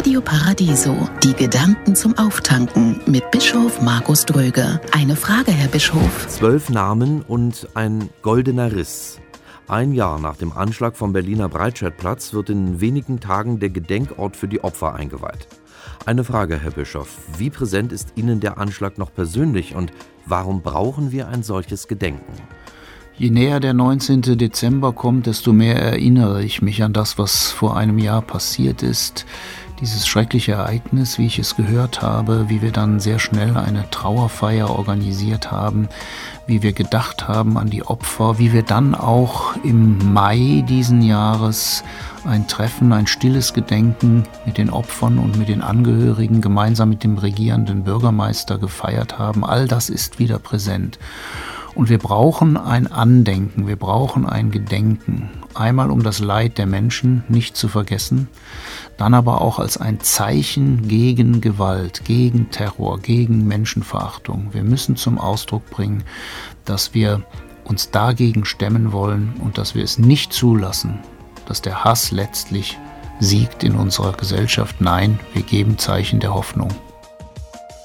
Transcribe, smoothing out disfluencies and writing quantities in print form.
Radio Paradiso, die Gedanken zum Auftanken mit Bischof Markus Dröge. Eine Frage, Herr Bischof. 12 Namen und ein goldener Riss. Ein Jahr nach dem Anschlag vom Berliner Breitscheidplatz wird in wenigen Tagen der Gedenkort für die Opfer eingeweiht. Eine Frage, Herr Bischof. Wie präsent ist Ihnen der Anschlag noch persönlich und warum brauchen wir ein solches Gedenken? Je näher der 19. Dezember kommt, desto mehr erinnere ich mich an das, was vor einem Jahr passiert ist. Dieses schreckliche Ereignis, wie ich es gehört habe, wie wir dann sehr schnell eine Trauerfeier organisiert haben, wie wir gedacht haben an die Opfer, wie wir dann auch im Mai diesen Jahres ein Treffen, ein stilles Gedenken mit den Opfern und mit den Angehörigen gemeinsam mit dem regierenden Bürgermeister gefeiert haben. All das ist wieder präsent. Und wir brauchen ein Andenken, wir brauchen ein Gedenken. Einmal um das Leid der Menschen nicht zu vergessen, dann aber auch als ein Zeichen gegen Gewalt, gegen Terror, gegen Menschenverachtung. Wir müssen zum Ausdruck bringen, dass wir uns dagegen stemmen wollen und dass wir es nicht zulassen, dass der Hass letztlich siegt in unserer Gesellschaft. Nein, wir geben Zeichen der Hoffnung.